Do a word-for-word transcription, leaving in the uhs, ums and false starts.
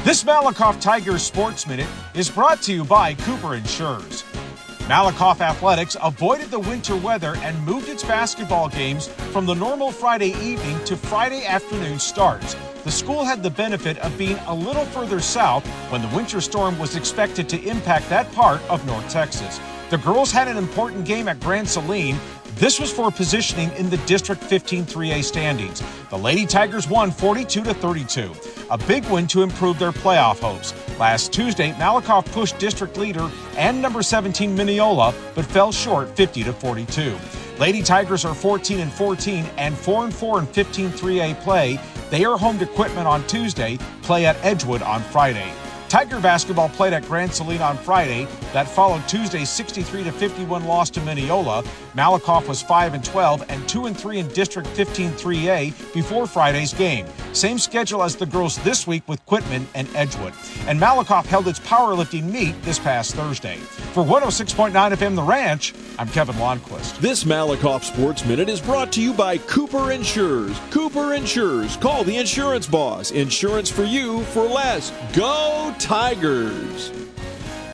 This Malakoff Tigers Sports Minute is brought to you by Cooper Insurers. Malakoff Athletics avoided the winter weather and moved its basketball games from the normal Friday evening to Friday afternoon starts. The school had the benefit of being a little further south when the winter storm was expected to impact that part of North Texas. The girls had an important game at Grand Saline. This was for positioning in the District fifteen three A standings. The Lady Tigers won forty-two to thirty-two, a big win to improve their playoff hopes. Last Tuesday, Malakoff pushed district leader and number seventeen Mineola, but fell short fifty to forty-two. Lady Tigers are fourteen and fourteen and four and four in fifteen three A play. They are home to Quitman on Tuesday, play at Edgewood on Friday. Tiger basketball played at Grand Saline on Friday. That followed Tuesday's sixty-three to fifty-one loss to Mineola. Malakoff was five and twelve and two and three in District fifteen three A before Friday's game. Same schedule as the girls this week with Quitman and Edgewood. And Malakoff held its powerlifting meet this past Thursday. For one oh six point nine F M The Ranch, I'm Kevin Lonnquist. This Malakoff Sports Minute is brought to you by Cooper Insurers. Cooper Insurers. Call the insurance boss. Insurance for you for less. Go Tigers!